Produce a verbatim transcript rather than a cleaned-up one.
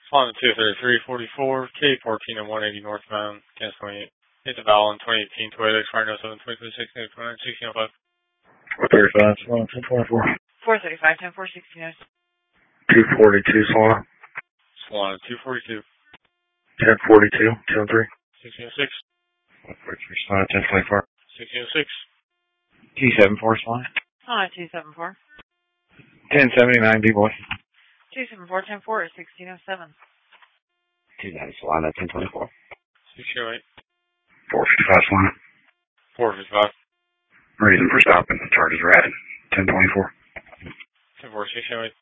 On two thirty-three forty-four, K fourteen and one eighty northbound, gas twenty-eight. Hit the valve on twenty eighteen Toyota expired oh seven twenty-three sixteen twenty-nine sixteen oh five. four thirty-five, Solana, ten twenty-four. four thirty-five, ten four sixteen oh. two forty-two, Solana. Solana two forty-two. ten forty-two, ten oh three. sixteen oh six. one forty-three, Solana, ten twenty-four. sixteen oh six. two seventy-four, Solana. Solana two seventy-four. ten seventy-nine, D-Boy. two seventy-four, ten four, sixteen oh seven. two ninety, Solana, ten twenty-four. sixteen oh eight. four fifty-five, Solana. four fifty-five. Reason for stopping. Charges red. ten twenty-four. ten four, sixteen oh eight.